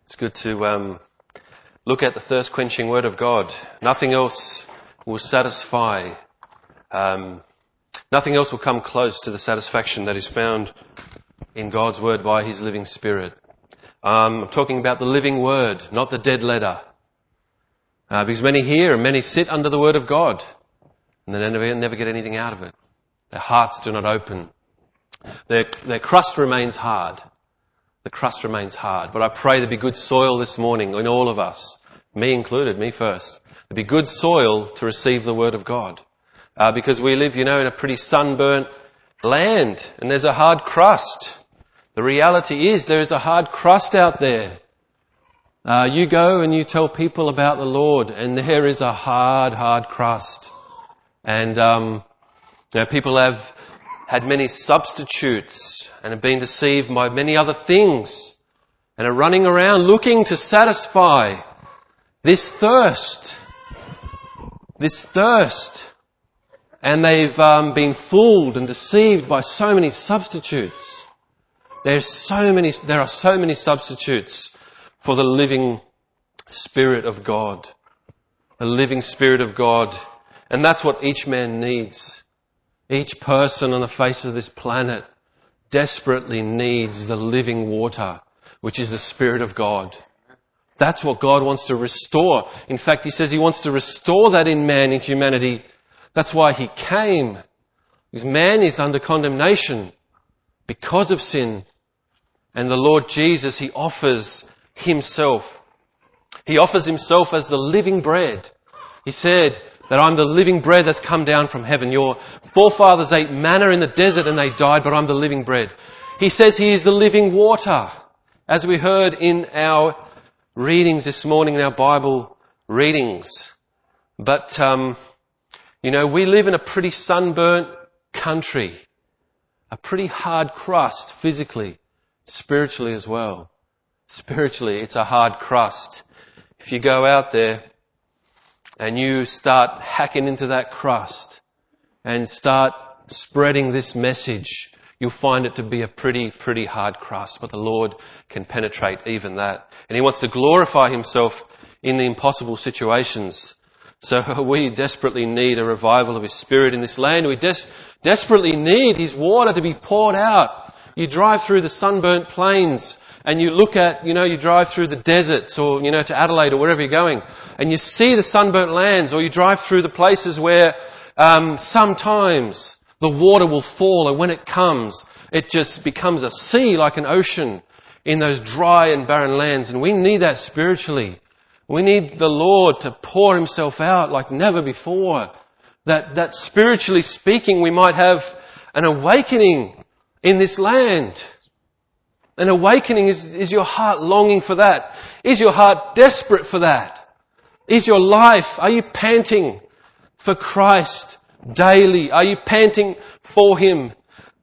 It's good to look at the thirst-quenching Word of God. Nothing else will satisfy. Nothing else will come close to the satisfaction that is found in God's Word by His living Spirit. I'm talking about the living Word, not the dead letter. Because many hear and many sit under the Word of God, and they never get anything out of it. Their hearts do not open. Their crust remains hard. The crust remains hard. But I pray there be good soil this morning in all of us, me included, me first. There be good soil to receive the Word of God. Because we live, in a pretty sunburnt land, and there's a hard crust. The reality is there is a hard crust out there. You go and you tell people about the Lord, and there is a hard crust. And people have had many substitutes and have been deceived by many other things and are running around looking to satisfy this thirst. And they've been fooled and deceived by so many substitutes. There are so many substitutes for the living Spirit of God. The living Spirit of God. And that's what each man needs. Each person on the face of this planet desperately needs the living water, which is the Spirit of God. That's what God wants to restore. In fact, He says He wants to restore that in man, in humanity. That's why He came. Because man is under condemnation because of sin. And the Lord Jesus, He offers Himself. He offers Himself as the living bread. He said that I'm the living bread that's come down from heaven. Your forefathers ate manna in the desert and they died, but I'm the living bread. He says He is the living water. As we heard in our readings this morning, in our Bible readings. But, we live in a pretty sunburnt country. A pretty hard crust physically, spiritually as well. Spiritually, it's a hard crust. If you go out there and you start hacking into that crust and start spreading this message, you'll find it to be a pretty hard crust. But the Lord can penetrate even that. And He wants to glorify Himself in the impossible situations. So we desperately need a revival of His Spirit in this land. We desperately need His water to be poured out. You drive through the sunburnt plains and you look at, you drive through the deserts or, to Adelaide or wherever you're going, and you see the sunburnt lands, or you drive through the places where sometimes the water will fall, and when it comes, it just becomes a sea like an ocean in those dry and barren lands. And we need that spiritually. We need the Lord to pour Himself out like never before. That spiritually speaking, we might have an awakening in this land. An awakening, is your heart longing for that? Is your heart desperate for that? Is your life, are you panting for Christ daily? Are you panting for Him?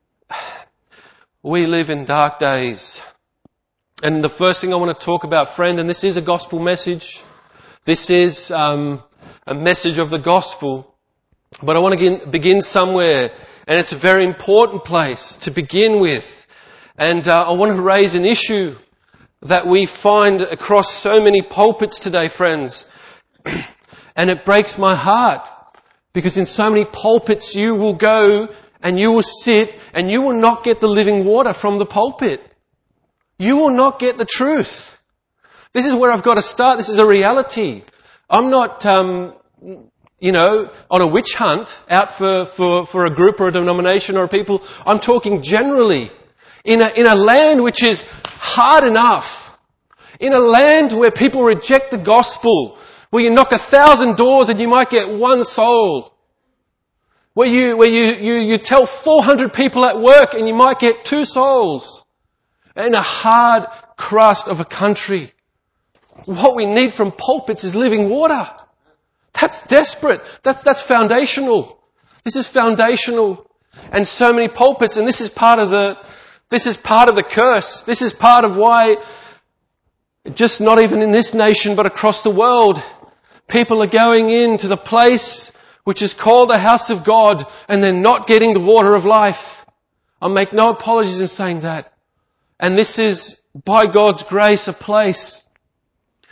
We live in dark days. And the first thing I want to talk about, friend, and this is a gospel message. This is a message of the gospel. But I want to begin somewhere, and it's a very important place to begin with. And I want to raise an issue that we find across so many pulpits today, friends. And it breaks my heart, because in so many pulpits you will go and you will sit and you will not get the living water from the pulpit. You will not get the truth. This is where I've got to start. This is a reality. I'm not, on a witch hunt out for a group or a denomination or a people. I'm talking generally. In a land which is hard enough, in a land where people reject the gospel, where you knock 1,000 doors and you might get one soul, where you tell 400 people at work and you might get 2 souls, in a hard crust of a country, what we need from pulpits is living water. That's desperate. That's foundational. This is foundational. And so many pulpits, and this is part of the curse. This is part of why, just not even in this nation, but across the world, people are going into the place which is called the house of God, and they're not getting the water of life. I make no apologies in saying that. And this is, by God's grace, a place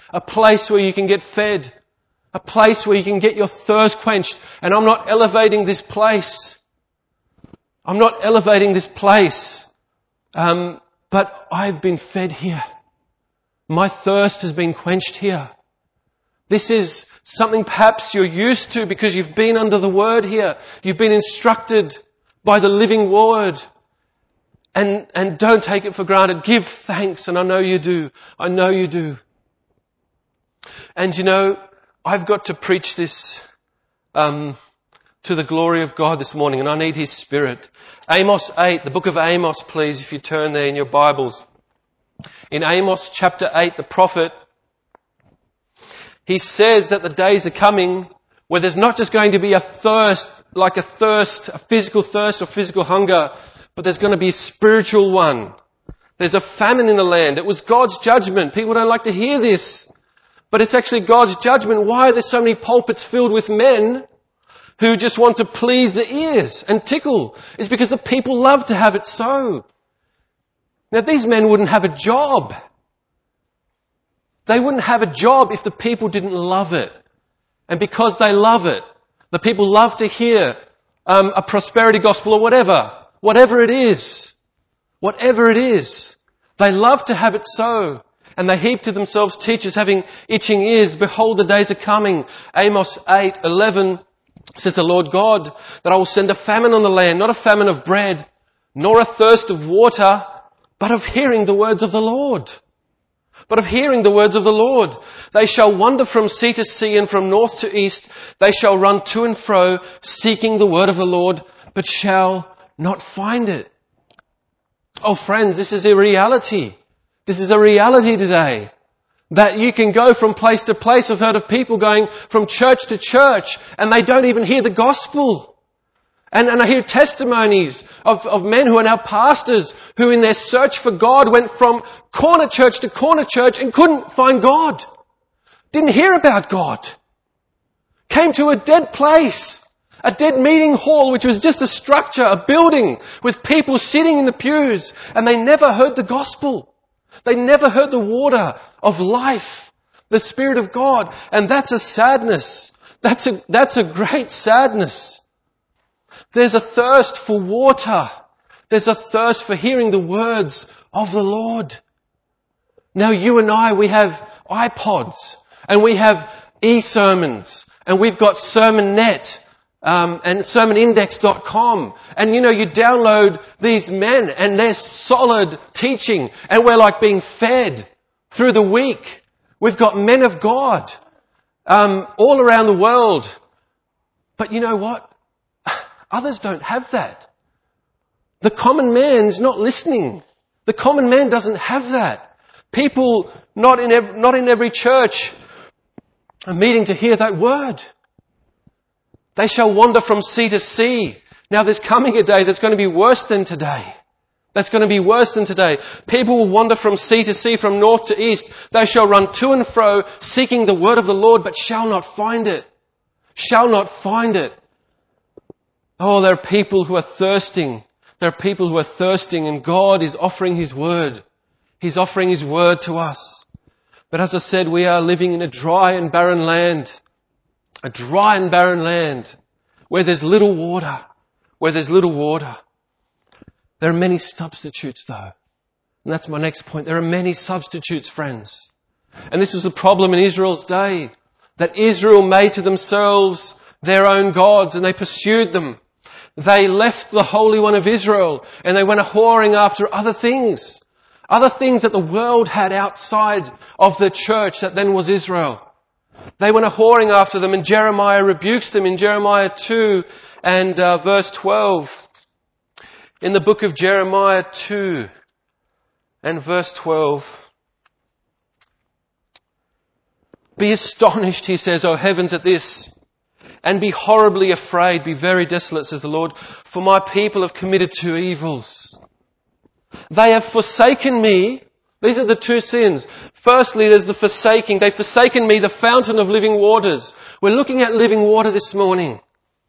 A place where you can get fed. A place where you can get your thirst quenched. And I'm not elevating this place. I'm not elevating this place. But I've been fed here. My thirst has been quenched here. This is something perhaps you're used to because you've been under the Word here. You've been instructed by the living Word. And don't take it for granted. Give thanks, and I know you do. I know you do. And you know, I've got to preach this to the glory of God this morning, and I need His Spirit. Amos 8, the book of Amos, please, if you turn there in your Bibles. In Amos chapter 8, the prophet, he says that the days are coming where there's not just going to be a thirst, a physical thirst or physical hunger, but there's going to be a spiritual one. There's a famine in the land. It was God's judgment. People don't like to hear this, but it's actually God's judgment. Why are there so many pulpits filled with men who just want to please the ears and tickle? It's because the people love to have it so. Now, these men wouldn't have a job. They wouldn't have a job if the people didn't love it. And because they love it, the people love to hear a prosperity gospel or whatever it is, they love to have it so. And they heap to themselves teachers having itching ears. Behold, the days are coming. Amos 8:11 says the Lord God, that I will send a famine on the land, not a famine of bread, nor a thirst of water, but of hearing the words of the Lord. They shall wander from sea to sea and from north to east. They shall run to and fro, seeking the word of the Lord, but shall not find it. Oh friends, this is a reality. This is a reality today. That you can go from place to place. I've heard of people going from church to church and they don't even hear the gospel. And I hear testimonies of men who are now pastors who in their search for God went from corner church to corner church and couldn't find God. Didn't hear about God. Came to a dead place. A dead meeting hall which was just a structure, a building with people sitting in the pews, and they never heard the gospel. They never heard the water of life, the Spirit of God. And that's a sadness. That's a great sadness. There's a thirst for water. There's a thirst for hearing the words of the Lord. Now you and I, we have iPods and we have e-sermons and we've got SermonNet and sermonindex.com. And you know, you download these men and their solid teaching and we're like being fed through the week. We've got men of God all around the world. But you know what? Others don't have that. The common man's not listening. The common man doesn't have that. People not in every church are meeting to hear that word. They shall wander from sea to sea. Now there's coming a day that's going to be worse than today. People will wander from sea to sea, from north to east. They shall run to and fro, seeking the word of the Lord, but shall not find it. Oh, there are people who are thirsting. And God is offering His word. He's offering His word to us. But as I said, we are living in a dry and barren land. Where there's little water. There are many substitutes though. And that's my next point. There are many substitutes, friends. And this was the problem in Israel's day. That Israel made to themselves their own gods and they pursued them. They left the Holy One of Israel and they went a-whoring after other things that the world had outside of the church that then was Israel. They went a-whoring after them, and Jeremiah rebukes them in Jeremiah 2 and verse 12. In the book of Jeremiah 2 and verse 12. Be astonished, he says, O heavens, at this, and be horribly afraid, be very desolate, says the Lord, for my people have committed two evils. They have forsaken me. These are the two sins. Firstly, there's the forsaking. They've forsaken me, the fountain of living waters. We're looking at living water this morning.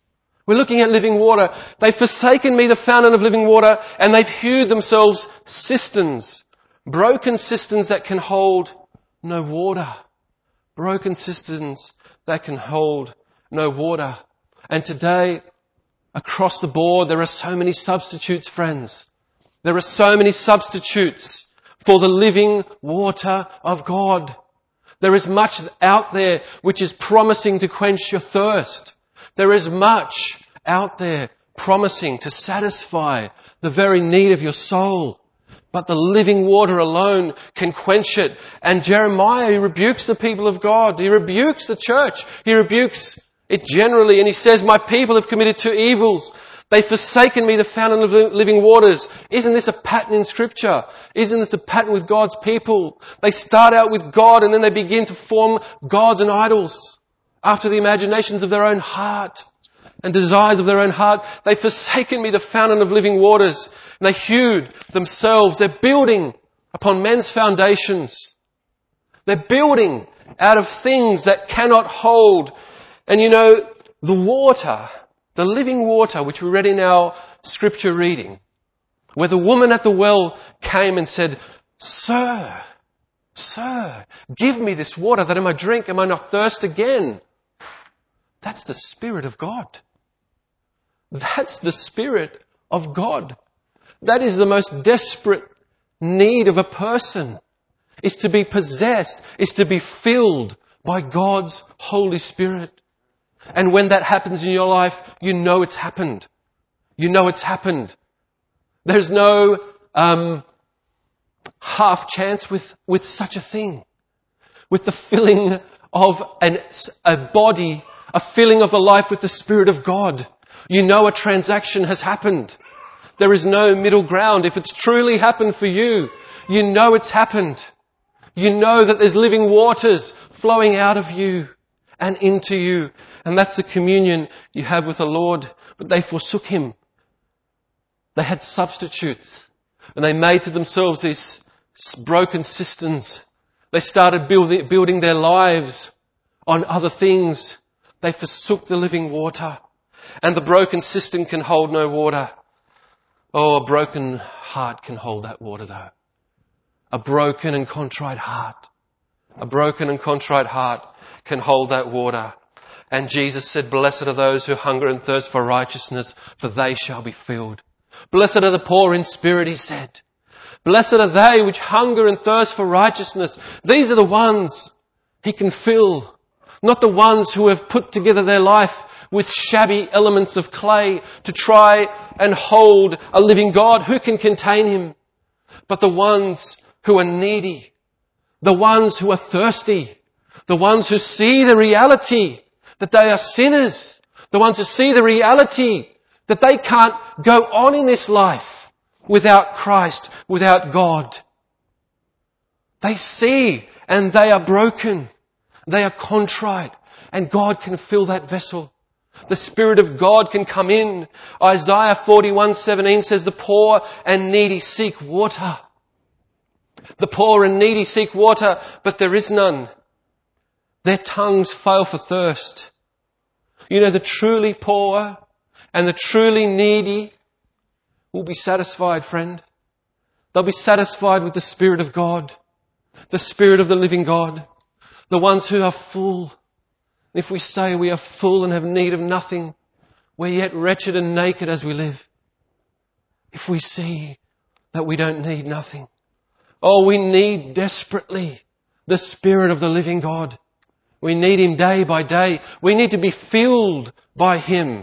They've forsaken me, the fountain of living water, and they've hewed themselves cisterns, broken cisterns that can hold no water. Broken cisterns that can hold no water. And today, across the board, there are so many substitutes, friends. There are so many substitutes for the living water of God. There is much out there which is promising to quench your thirst. There is much out there promising to satisfy the very need of your soul. But the living water alone can quench it. And Jeremiah, he rebukes the people of God. He rebukes the church. He rebukes it generally. And he says, my people have committed two evils. They've forsaken me, the fountain of living waters. Isn't this a pattern in Scripture? Isn't this a pattern with God's people? They start out with God and then they begin to form gods and idols after the imaginations of their own heart and desires of their own heart. They've forsaken me, the fountain of living waters. And they hewed themselves. They're building upon men's foundations. They're building out of things that cannot hold. And you know, the water, the living water, which we read in our scripture reading, where the woman at the well came and said, Sir, give me this water that I may drink, I may not thirst again. That's the Spirit of God. That's the Spirit of God. That is the most desperate need of a person, is to be possessed, is to be filled by God's Holy Spirit. And when that happens in your life, you know it's happened. You know it's happened. There's no half chance with such a thing. With the filling of a body, a filling of a life with the Spirit of God. You know a transaction has happened. There is no middle ground. If it's truly happened for you, you know it's happened. You know that there's living waters flowing out of you and into you. And that's the communion you have with the Lord. But they forsook Him. They had substitutes. And they made to themselves these broken cisterns. They started building their lives on other things. They forsook the living water. And the broken cistern can hold no water. Oh, a broken heart can hold that water though. A broken and contrite heart. A broken and contrite heart can hold that water. And Jesus said, blessed are those who hunger and thirst for righteousness, for they shall be filled. Blessed are the poor in spirit, He said. Blessed are they which hunger and thirst for righteousness. These are the ones He can fill. Not the ones who have put together their life with shabby elements of clay to try and hold a living God. Who can contain Him? But the ones who are needy, the ones who are thirsty, the ones who see the reality that they are sinners, the ones who see the reality that they can't go on in this life without Christ, without God. They see and they are broken. They are contrite, and God can fill that vessel. The Spirit of God can come in. Isaiah 41:17 says, the poor and needy seek water. The poor and needy seek water, but there is none. Their tongues fail for thirst. You know, the truly poor and the truly needy will be satisfied, friend. They'll be satisfied with the Spirit of God, the Spirit of the living God. The ones who are full. If we say we are full and have need of nothing, we're yet wretched and naked as we live. If we see that we don't need nothing. Oh, we need desperately the Spirit of the living God. We need Him day by day. We need to be filled by Him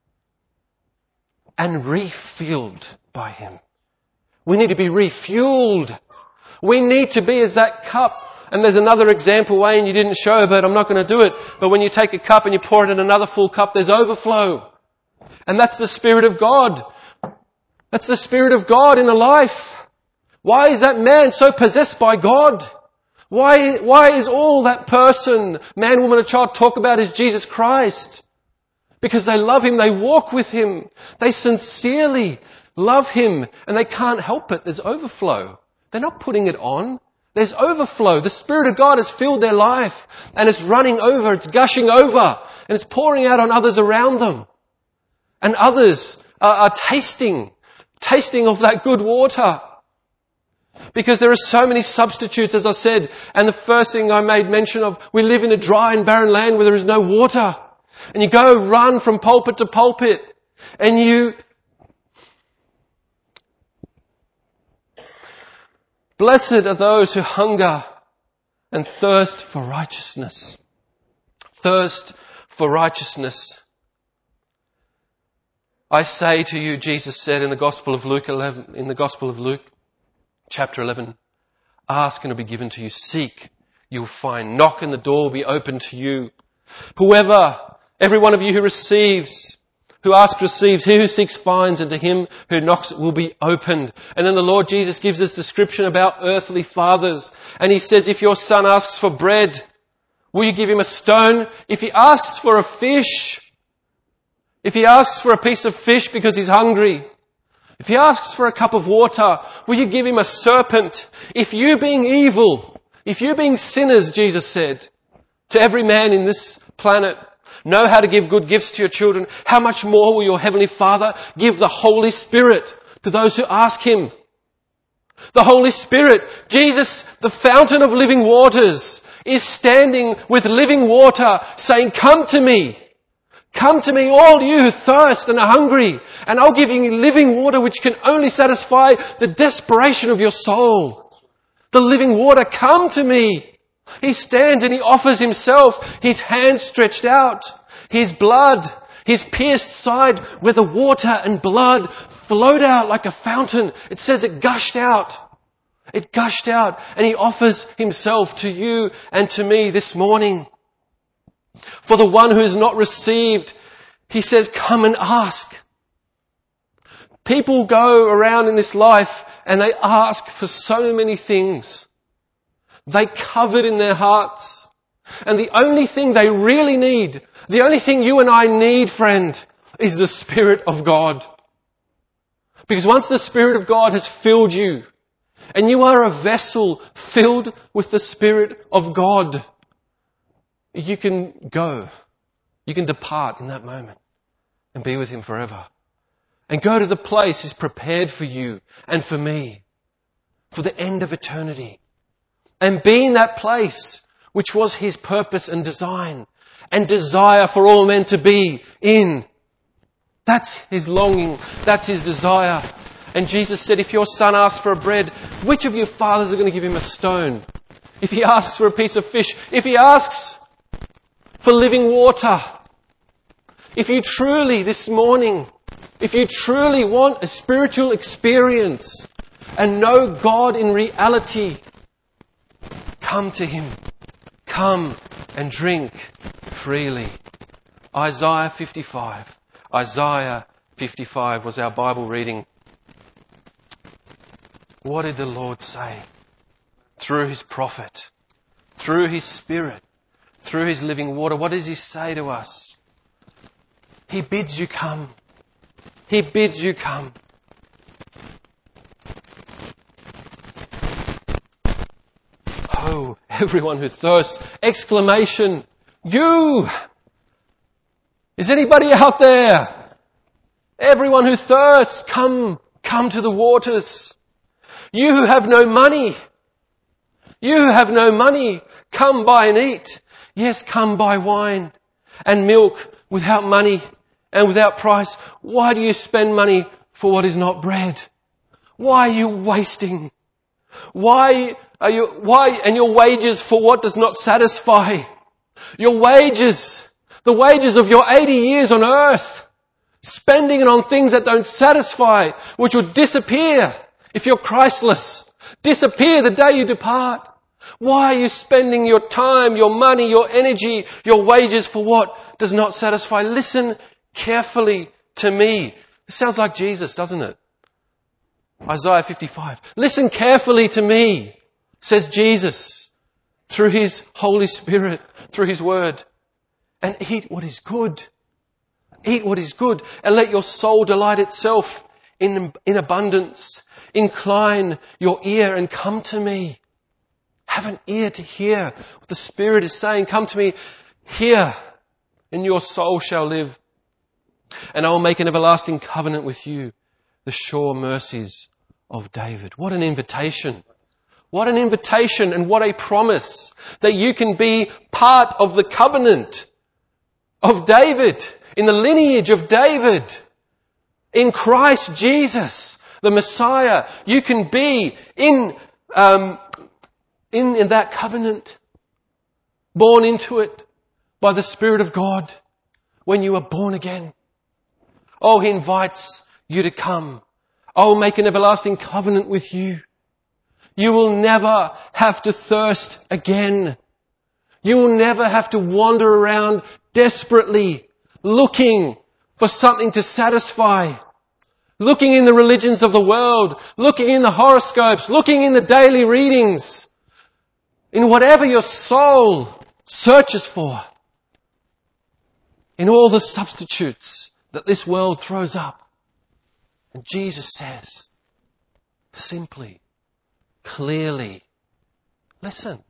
and refilled by Him. We need to be refueled. We need to be as that cup. And there's another example, Wayne, you didn't show, but I'm not going to do it. But when you take a cup and you pour it in another full cup, there's overflow. And that's the Spirit of God. That's the Spirit of God in a life. Why is that man so possessed by God? Why is all that person, man, woman, or child talk about is Jesus Christ? Because they love Him, they walk with Him, they sincerely love Him, and they can't help it. There's overflow. They're not putting it on. There's overflow. The Spirit of God has filled their life and it's running over, it's gushing over and it's pouring out on others around them. And others are tasting of that good water. Because there are so many substitutes, as I said. And the first thing I made mention of, we live in a dry and barren land where there is no water. And you go run from pulpit to pulpit. And you... Blessed are those who hunger and thirst for righteousness. Thirst for righteousness. I say to you, Jesus said in the Gospel of Luke, chapter 11, ask and it will be given to you. Seek, you'll find. Knock and the door will be open to you. Every one of you who receives, who asks receives, he who seeks finds, and to him who knocks it will be opened. And then the Lord Jesus gives this description about earthly fathers. And he says, if your son asks for bread, will you give him a stone? If he asks for a fish, if he asks for a piece of fish because he's hungry, if he asks for a cup of water, will you give him a serpent? If you being evil, if you being sinners, Jesus said, to every man in this planet, know how to give good gifts to your children, how much more will your Heavenly Father give the Holy Spirit to those who ask Him? The Holy Spirit, Jesus, the fountain of living waters, is standing with living water saying, come to me. Come to me, all you who thirst and are hungry, and I'll give you living water which can only satisfy the desperation of your soul. The living water, come to me. He stands and He offers Himself, His hands stretched out, His blood, His pierced side where the water and blood flowed out like a fountain. It says it gushed out. It gushed out, and He offers Himself to you and to me this morning. For the one who has not received, He says, come and ask. People go around in this life and they ask for so many things. They covet in their hearts. And the only thing they really need, the only thing you and I need, friend, is the Spirit of God. Because once the Spirit of God has filled you, and you are a vessel filled with the Spirit of God, you can go. You can depart in that moment and be with Him forever. And go to the place He's prepared for you and for me for the end of eternity. And be in that place which was His purpose and design and desire for all men to be in. That's His longing. That's His desire. And Jesus said, if your son asks for a bread, which of your fathers are going to give him a stone? If he asks for a piece of fish, if he asks for living water, if you truly this morning, if you truly want a spiritual experience and know God in reality, come to Him. Come and drink freely. Isaiah 55. Isaiah 55 was our Bible reading. What did the Lord say? Through His prophet, through His Spirit, through His living water, what does He say to us? He bids you come. He bids you come. Oh, everyone who thirsts, exclamation, you! Is anybody out there? Everyone who thirsts, come to the waters. You who have no money, come buy and eat. Yes, come buy wine and milk without money and without price. Why do you spend money for what is not bread? Why are you wasting? And your wages for what does not satisfy? Your wages, the wages of your 80 years on earth, spending it on things that don't satisfy, which will disappear if you're Christless. Disappear the day you depart. Why are you spending your time, your money, your energy, your wages for what does not satisfy? Listen carefully to me. This sounds like Jesus, doesn't it? Isaiah 55. Listen carefully to me, says Jesus, through His Holy Spirit, through His Word, and eat what is good. Eat what is good, and let your soul delight itself in abundance. Incline your ear and come to me. Have an ear to hear what the Spirit is saying. Come to me, hear, and your soul shall live. And I will make an everlasting covenant with you, the sure mercies of David. What an invitation. What an invitation and what a promise that you can be part of the covenant of David, in the lineage of David, in Christ Jesus, the Messiah. You can be in that covenant, born into it by the Spirit of God when you are born again. Oh, He invites you to come. I'll make an everlasting covenant with you. You will never have to thirst again. You will never have to wander around desperately looking for something to satisfy. Looking in the religions of the world, looking in the horoscopes, looking in the daily readings, in whatever your soul searches for, in all the substitutes that this world throws up. And Jesus says, simply, clearly, listen,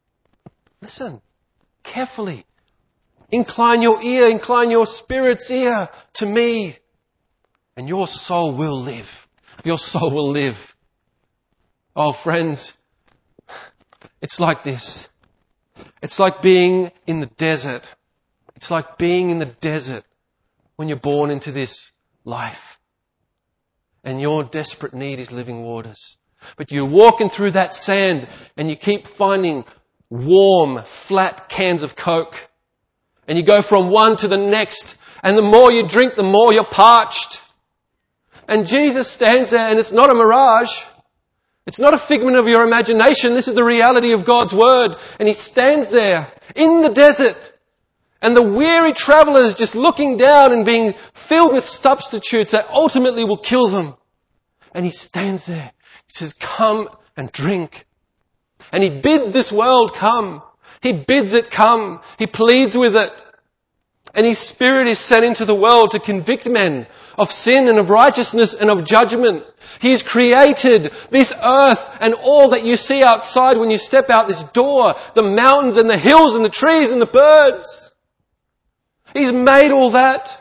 carefully. Incline your ear, incline your spirit's ear to me, and your soul will live. Your soul will live. Oh, friends, it's like this. It's like being in the desert. It's like being in the desert when you're born into this life. And your desperate need is living waters. But you're walking through that sand and you keep finding warm, flat cans of Coke. And you go from one to the next. And the more you drink, the more you're parched. And Jesus stands there, and it's not a mirage. It's not a figment of your imagination. This is the reality of God's Word. And He stands there in the desert. And the weary travelers just looking down and being filled with substitutes that ultimately will kill them. And He stands there. He says, come and drink. And He bids this world come. He bids it come. He pleads with it. And His Spirit is sent into the world to convict men of sin and of righteousness and of judgment. He's created this earth and all that you see outside when you step out this door, the mountains and the hills and the trees and the birds. He's made all that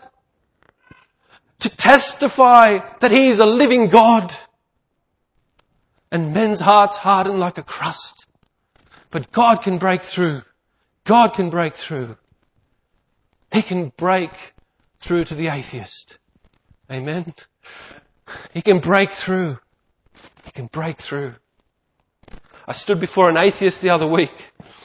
to testify that He is a living God. And men's hearts harden like a crust. But God can break through. God can break through. He can break through to the atheist. Amen. He can break through. He can break through. I stood before an atheist the other week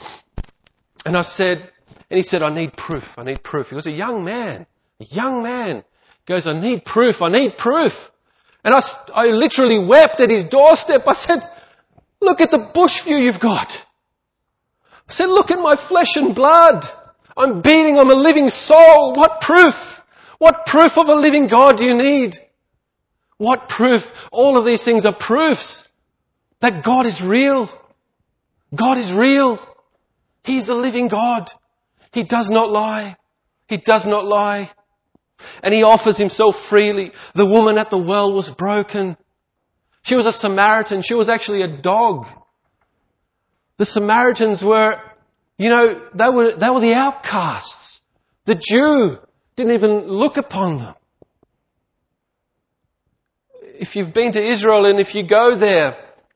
and he said, I need proof. I need proof. He was a young man. He goes, I need proof. And I literally wept at his doorstep. I said, look at the bush view you've got. I said, look at my flesh and blood. I'm beating. I'm a living soul. What proof? What proof of a living God do you need? What proof? All of these things are proofs that God is real. God is real. He's the living God. He does not lie. He does not lie. And He offers Himself freely. The woman at the well was broken. She was a Samaritan. She was actually a dog. The Samaritans were, they were the outcasts. The Jew didn't even look upon them. If you've been to Israel and if you go there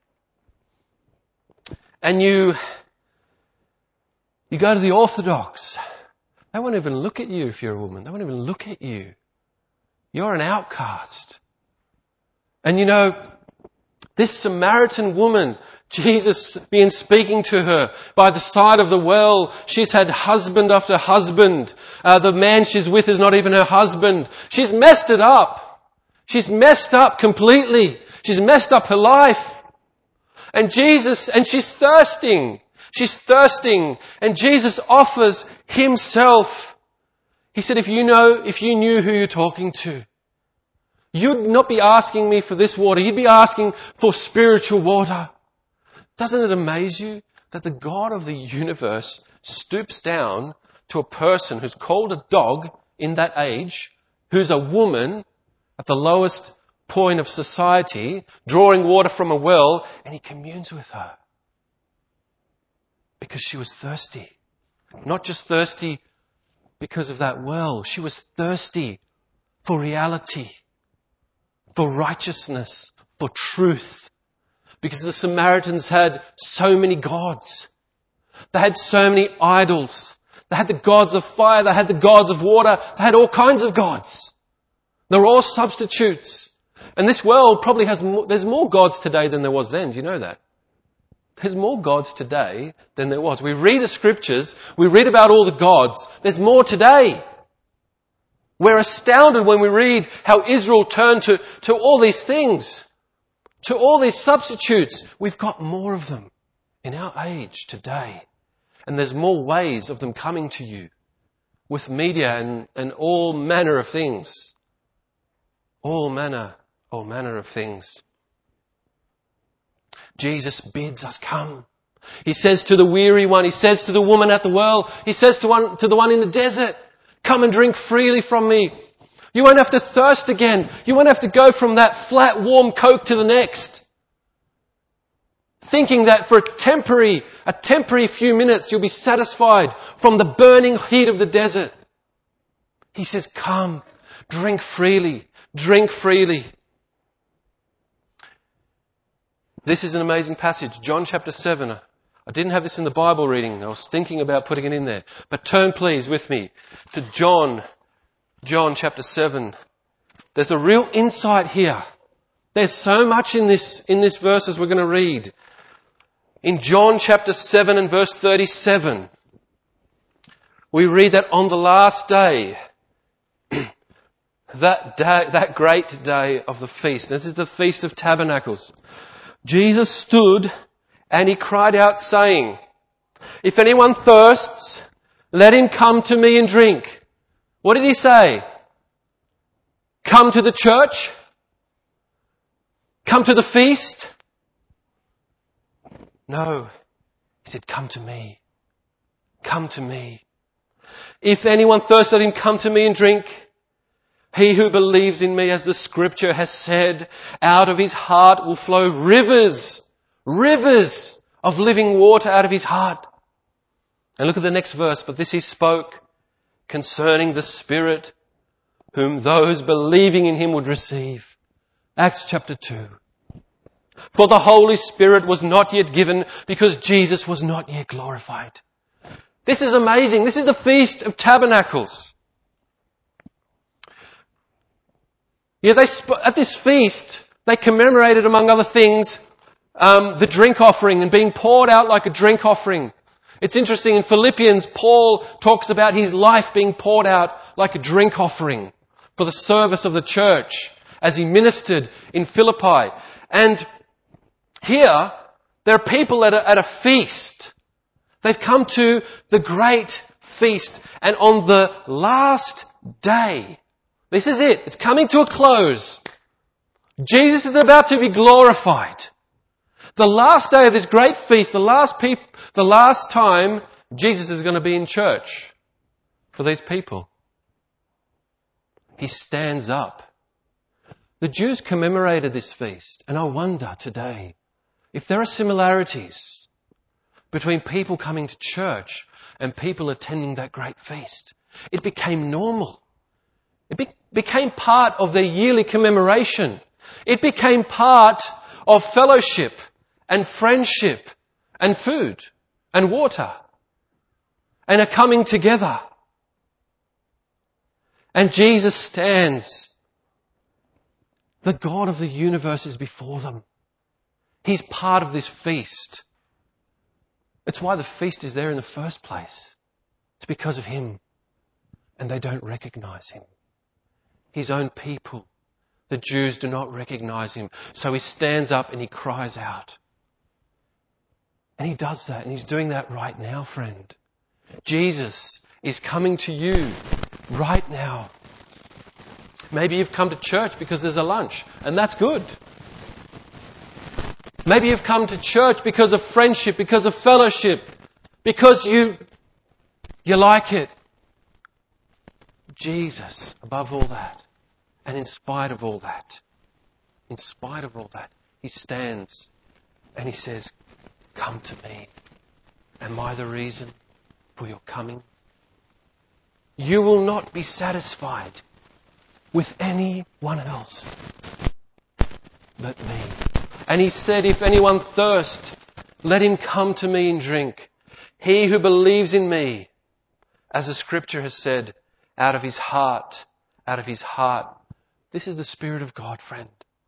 and you go to the Orthodox, they won't even look at you if you're a woman. They won't even look at you. You're an outcast. And this Samaritan woman, Jesus being speaking to her by the side of the well. She's had husband after husband. The man she's with is not even her husband. She's messed it up. She's messed up completely. She's messed up her life. And she's thirsting. She's thirsting. And Jesus offers Himself. He said, if you knew who you're talking to, you'd not be asking me for this water. You'd be asking for spiritual water. Doesn't it amaze you that the God of the universe stoops down to a person who's called a dog in that age, who's a woman at the lowest point of society, drawing water from a well, and He communes with her? Because she was thirsty. Not just thirsty because of that well. She was thirsty for reality. for righteousness, for truth. Because the Samaritans had so many gods. They had so many idols. They had the gods of fire. They had the gods of water. They had all kinds of gods. They were all substitutes. And this world probably there's more gods today than there was then. Do you know that? There's more gods today than there was. We read the scriptures. We read about all the gods. There's more today. We're astounded when we read how Israel turned to all these things, to all these substitutes. We've got more of them in our age today. And there's more ways of them coming to you with media and all manner of things. All manner of things. Jesus bids us come. He says to the weary one, He says to the woman at the well, He says to the one in the desert, come and drink freely from me. You won't have to thirst again. You won't have to go from that flat, warm Coke to the next. Thinking that for a temporary few minutes you'll be satisfied from the burning heat of the desert. He says, come, drink freely, drink freely. This is an amazing passage, John chapter 7. I didn't have this in the Bible reading. I was thinking about putting it in there. But turn please with me to John chapter 7. There's a real insight here. There's so much in this verse as we're going to read. In John chapter 7 and verse 37, we read that on the last day, that great day of the feast, this is the Feast of Tabernacles, Jesus stood and He cried out saying, if anyone thirsts, let him come to me and drink. What did He say? Come to the church? Come to the feast? No. He said, come to me. Come to me. If anyone thirsts, let him come to me and drink. He who believes in me, as the scripture has said, out of his heart will flow rivers of living water out of his heart. And look at the next verse. But this He spoke concerning the Spirit, whom those believing in Him would receive. Acts chapter 2. For the Holy Spirit was not yet given because Jesus was not yet glorified. This is amazing. This is the Feast of Tabernacles. Yeah, at this feast, they commemorated, among other things, the drink offering and being poured out like a drink offering. It's interesting, in Philippians, Paul talks about his life being poured out like a drink offering for the service of the church as he ministered in Philippi. And here, there are people at a feast. They've come to the great feast. And on the last day, this is it. It's coming to a close. Jesus is about to be glorified. The last day of this great feast, the last time Jesus is going to be in church for these people. He stands up. The Jews commemorated this feast, and I wonder today if there are similarities between people coming to church and people attending that great feast. It became normal. It became part of their yearly commemoration. It became part of fellowship and friendship and food and water and a coming together. And Jesus stands. The God of the universe is before them. He's part of this feast. It's why the feast is there in the first place. It's because of Him. And they don't recognize Him. His own people, the Jews, do not recognize Him. So He stands up and He cries out. And He does that, and He's doing that right now, friend. Jesus is coming to you right now. Maybe you've come to church because there's a lunch, and that's good. Maybe you've come to church because of friendship, because of fellowship, because you like it. Jesus, above all that, and in spite of all that, He stands and He says, come to me. Am I the reason for your coming? You will not be satisfied with anyone else. but me. And he said, if anyone thirst, let him come to me and drink. He who believes in me, as the scripture has said, out of his heart. This is the Spirit of God, friend.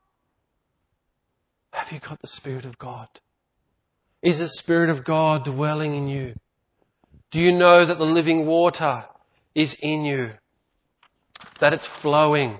Have you got the Spirit of God? Is the Spirit of God dwelling in you? Do you know that the living water is in you? That it's flowing?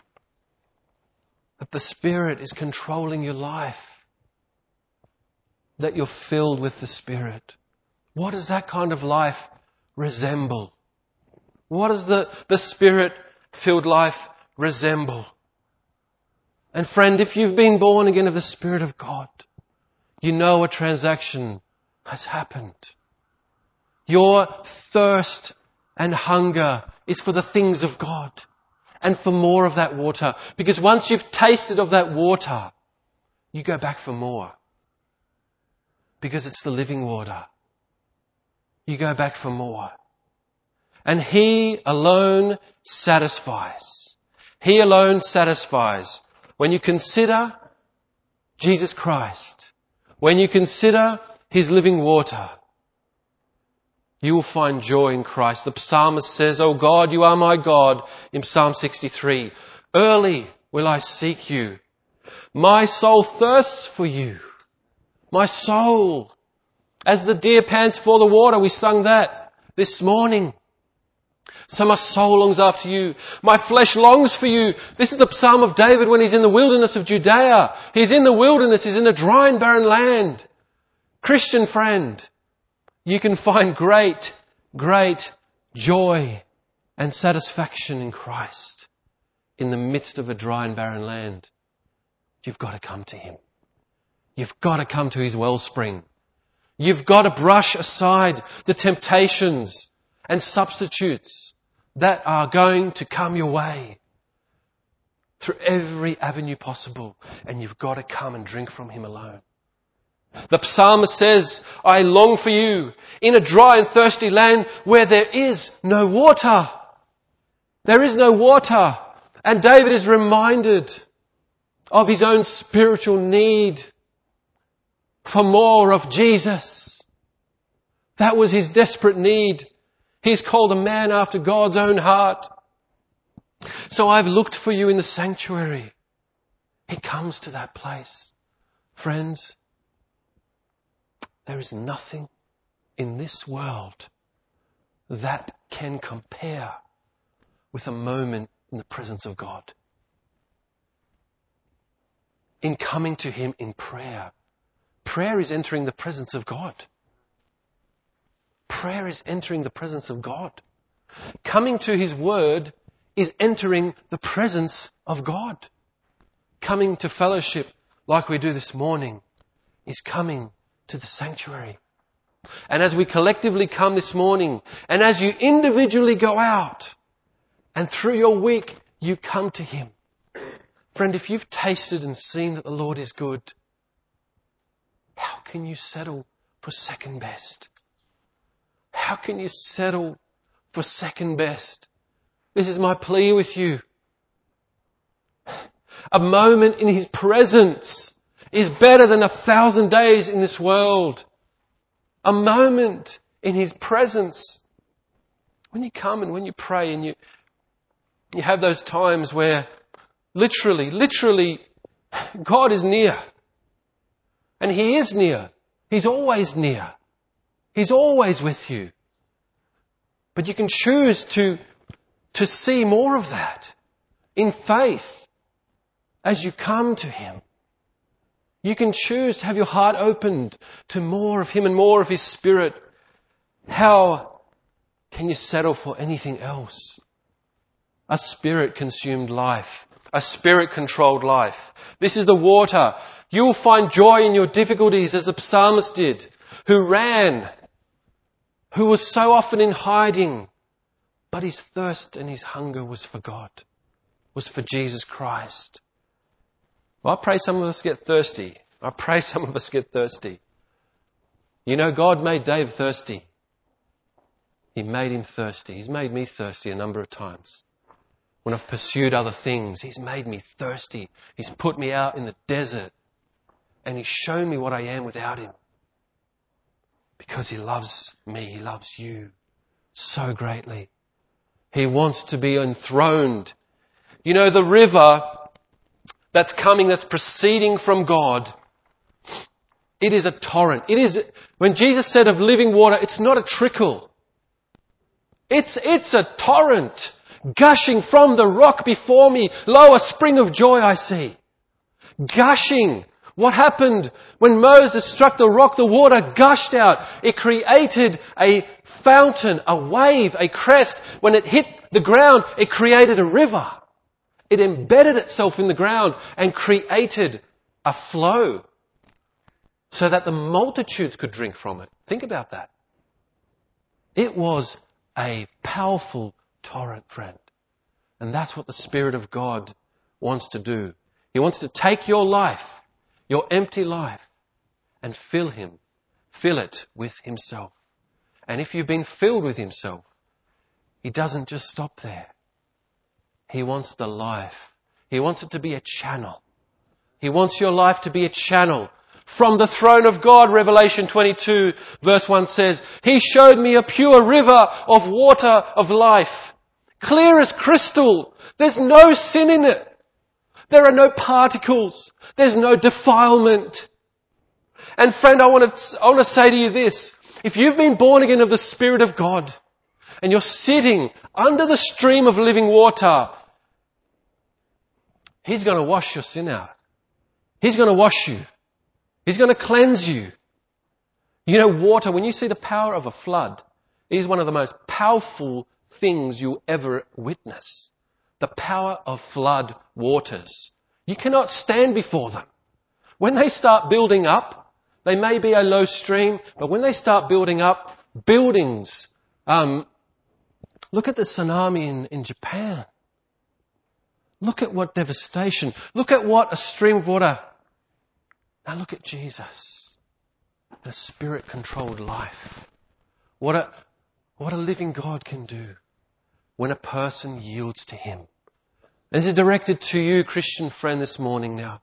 That the Spirit is controlling your life? That you're filled with the Spirit? What does that kind of life resemble? What does the Spirit-filled life resemble? And friend, if you've been born again of the Spirit of God, you know a transaction has happened. Your thirst and hunger is for the things of God and for more of that water. Because once you've tasted of that water, you go back for more. Because it's the living water. You go back for more. And He alone satisfies. He alone satisfies. When you consider Jesus Christ, when you consider His living water, you will find joy in Christ. The psalmist says, "O God, you are my God," in Psalm 63. "Early will I seek you. My soul thirsts for you." My soul, as the deer pants for the water. We sung that this morning. So my soul longs after you. My flesh longs for you. This is the Psalm of David when he's in the wilderness of Judea. He's in the wilderness. He's in a dry and barren land. Christian friend, you can find great joy and satisfaction in Christ in the midst of a dry and barren land. You've got to come to Him. You've got to come to His wellspring. You've got to brush aside the temptations and substitutes that are going to come your way through every avenue possible, and you've got to come and drink from Him alone. The psalmist says, "I long for you in a dry and thirsty land where there is no water." There is no water. And David is reminded of his own spiritual need for more of Jesus. That was his desperate need. He's called a man after God's own heart. "So I've looked for you in the sanctuary." He comes to that place. Friends, there is nothing in this world that can compare with a moment in the presence of God. In coming to Him in prayer. Prayer is entering the presence of God. Prayer is entering the presence of God. Coming to His Word is entering the presence of God. Coming to fellowship like we do this morning is coming to the sanctuary. And as we collectively come this morning, and as you individually go out, and through your week you come to Him. Friend, if you've tasted and seen that the Lord is good, how can you settle for second best? How can you settle for second best? This is my plea with you. A moment in His presence is better than 1,000 days in this world. A moment in His presence. When you come and when you pray and you have those times where literally, God is near. And He is near. He's always near. He's always with you. But you can choose to see more of that in faith as you come to Him. You can choose to have your heart opened to more of Him and more of His Spirit. How can you settle for anything else? A Spirit-consumed life. A Spirit-controlled life. This is the water. You will find joy in your difficulties as the psalmist did, who ran, who was so often in hiding, but his thirst and his hunger was for God, was for Jesus Christ. Well, I pray some of us get thirsty. I pray some of us get thirsty. You know, God made Dave thirsty. He made him thirsty. He's made me thirsty a number of times. when I've pursued other things. He's made me thirsty. He's put me out in the desert. And He's shown me what I am without Him. Because He loves me. He loves you so greatly. He wants to be enthroned. You know, the river that's coming, that's proceeding from God, it is a torrent. It is, when Jesus said of living water, it's not a trickle. It's a torrent gushing from the rock before me. Lo, a spring of joy I see. Gushing. What happened when Moses struck the rock? The water gushed out. It created a fountain, a wave, a crest. When it hit the ground, it created a river. It embedded itself in the ground and created a flow so that the multitudes could drink from it. Think about that. It was a powerful torrent, friend. And that's what the Spirit of God wants to do. He wants to take your life, your empty life, and fill it with Himself. And if you've been filled with Himself, He doesn't just stop there. He wants the life. He wants it to be a channel. He wants your life to be a channel. From the throne of God, Revelation 22 verse 1 says, He showed me a pure river of water of life, clear as crystal. There's no sin in it. There are no particles. There's no defilement. And friend, I want to say to you this. If you've been born again of the Spirit of God and you're sitting under the stream of living water, He's going to wash your sin out. He's going to wash you. He's going to cleanse you. You know, water, when you see the power of a flood, it is one of the most powerful things you'll ever witness. The power of flood waters. You cannot stand before them. When they start building up, they may be a low stream, but when they start building up, buildings, look at the tsunami in Japan. Look at what devastation. Look at what a stream of water. Now look at Jesus. The Spirit-controlled life. What a living God can do when a person yields to Him. And this is directed to you, Christian friend, this morning now.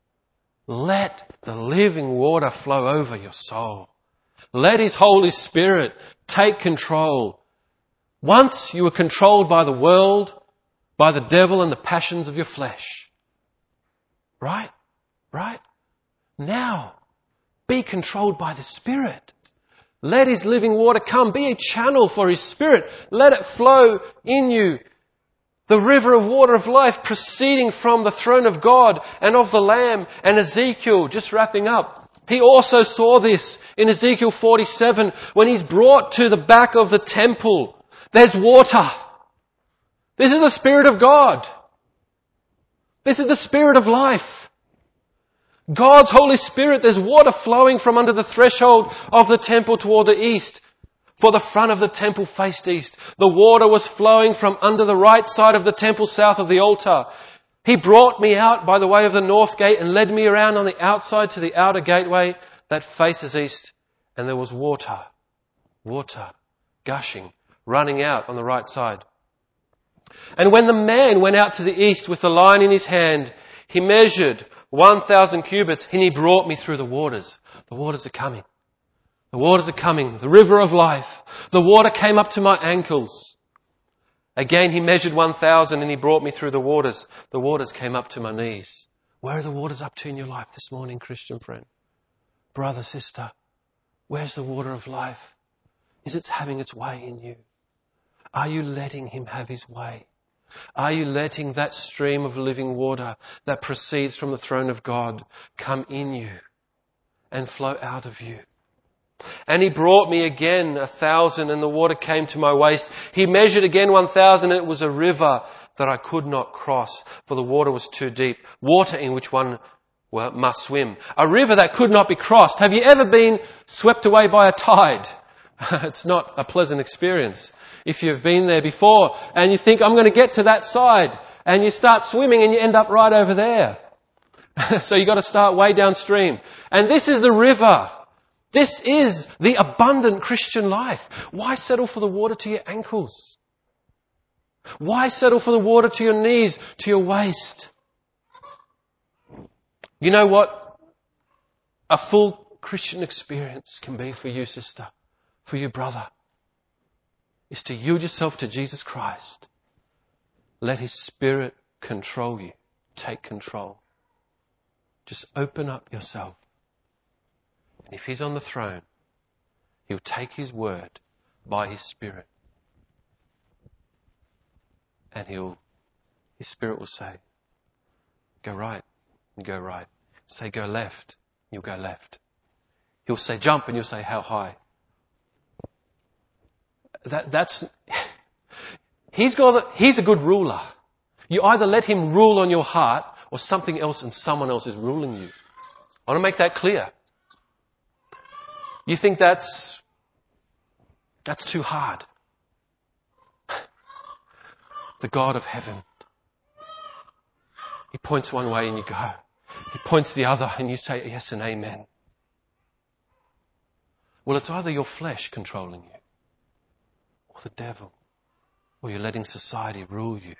Let the living water flow over your soul. Let His Holy Spirit take control. Once you were controlled by the world, by the devil and the passions of your flesh. Right? Right? Now, be controlled by the Spirit. Let His living water come. Be a channel for His Spirit. Let it flow in you. The river of water of life proceeding from the throne of God and of the Lamb. And Ezekiel, just wrapping up, he also saw this in Ezekiel 47 when he's brought to the back of the temple. There's water. This is the Spirit of God. This is the Spirit of life. God's Holy Spirit, there's water flowing from under the threshold of the temple toward the east. For the front of the temple faced east. The water was flowing from under the right side of the temple south of the altar. He brought me out by the way of the north gate and led me around on the outside to the outer gateway that faces east. And there was water gushing, running out on the right side. And when the man went out to the east with the line in his hand, he measured 1,000 cubits and he brought me through the waters. The waters are coming. The waters are coming. The river of life. The water came up to my ankles. Again, he measured 1,000 and he brought me through the waters. The waters came up to my knees. Where are the waters up to in your life this morning, Christian friend? Brother, sister, where's the water of life? Is it having its way in you? Are you letting Him have His way? Are you letting that stream of living water that proceeds from the throne of God come in you and flow out of you? And he brought me again 1,000 and the water came to my waist. He measured again 1,000 and it was a river that I could not cross, for the water was too deep. Water in which one must swim. A river that could not be crossed. Have you ever been swept away by a tide? It's not a pleasant experience. If you've been there before and you think, I'm going to get to that side, and you start swimming and you end up right over there. So you've got to start way downstream. And this is the river. This is the abundant Christian life. Why settle for the water to your ankles? Why settle for the water to your knees, to your waist? You know what a full Christian experience can be for you, sister, for you, brother, is to yield yourself to Jesus Christ. Let His Spirit control you. Take control. Just open up yourself. And if He's on the throne, He'll take His word by His Spirit. And His Spirit will say, go right, and go right. Say go left, you'll go left. He'll say jump, and you'll say how high. He's a good ruler. You either let Him rule on your heart or something else and someone else is ruling you. I want to make that clear. You think that's too hard. The God of heaven. He points one way and you go. He points the other and you say yes and amen. Well, it's either your flesh controlling you or the devil, or you're letting society rule you.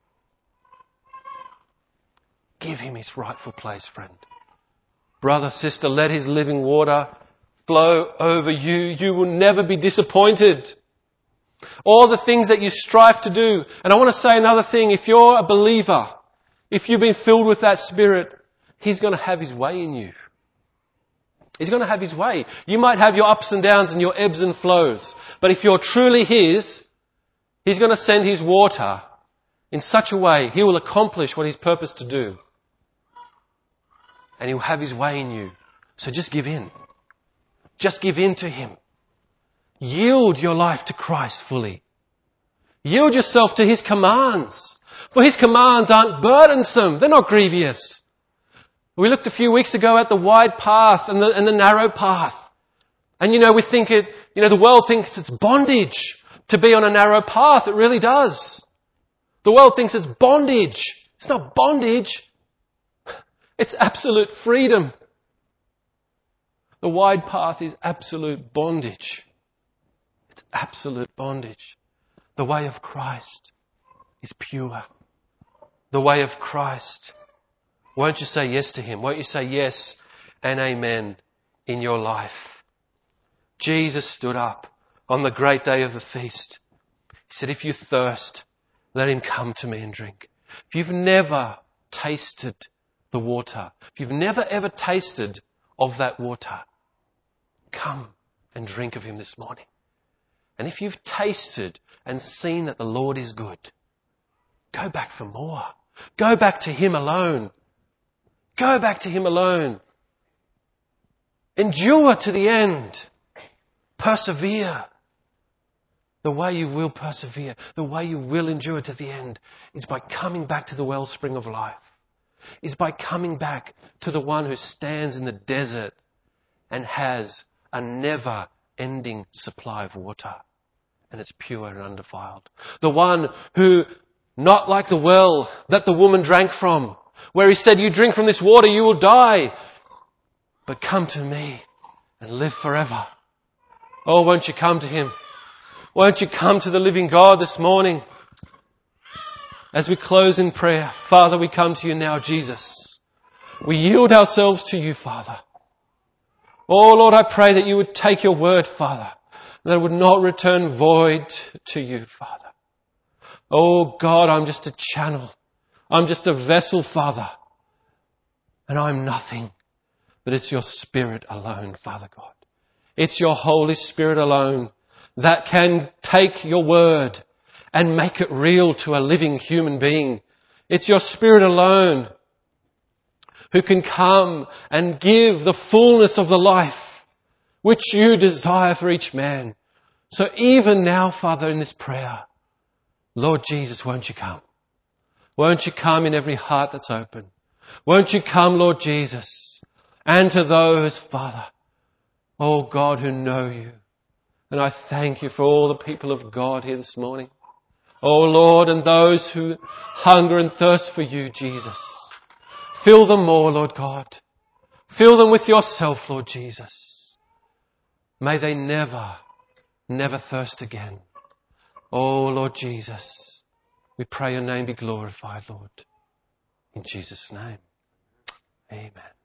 Give Him His rightful place, friend. Brother, sister, let His living water flow over you. You will never be disappointed. All the things that you strive to do. And I want to say another thing. If you're a believer, if you've been filled with that Spirit, He's going to have His way in you. He's going to have His way. You might have your ups and downs and your ebbs and flows. But if you're truly His, He's going to send His water in such a way He will accomplish what He's purposed to do. And He'll have His way in you. So just give in. Just give in to Him. Yield your life to Christ fully. Yield yourself to His commands. For His commands aren't burdensome. They're not grievous. We looked a few weeks ago at the wide path and the narrow path. And we think the world thinks it's bondage to be on a narrow path. It really does. The world thinks it's bondage. It's not bondage. It's absolute freedom. The wide path is absolute bondage. It's absolute bondage. The way of Christ is pure. The way of Christ. Won't you say yes to Him? Won't you say yes and amen in your life? Jesus stood up on the great day of the feast. He said, if you thirst, let him come to me and drink. If you've never tasted the water, if you've never ever tasted of that water, come and drink of him this morning. And if you've tasted and seen that the Lord is good, go back for more. Go back to him alone. Go back to him alone. Endure to the end. Persevere. The way you will persevere, the way you will endure to the end is by coming back to the wellspring of life. Is by coming back to the one who stands in the desert and has a never-ending supply of water. And it's pure and undefiled. The one who, not like the well that the woman drank from, where he said, you drink from this water, you will die. But come to me and live forever. Oh, won't you come to him? Won't you come to the living God this morning? As we close in prayer, Father, we come to you now, Jesus. We yield ourselves to you, Father. Oh, Lord, I pray that you would take your word, Father, that it would not return void to you, Father. Oh, God, I'm just a channel. I'm just a vessel, Father. And I'm nothing. But it's your Spirit alone, Father God. It's your Holy Spirit alone that can take your word and make it real to a living human being. It's your Spirit alone who can come and give the fullness of the life which you desire for each man. So even now, Father, in this prayer, Lord Jesus, won't you come? Won't you come in every heart that's open? Won't you come, Lord Jesus, and to those, Father, oh God, who know you. And I thank you for all the people of God here this morning. Oh Lord, and those who hunger and thirst for you, Jesus. Fill them more, Lord God. Fill them with yourself, Lord Jesus. May they never thirst again. Oh Lord Jesus, We pray your name be glorified, Lord. In Jesus' name. Amen.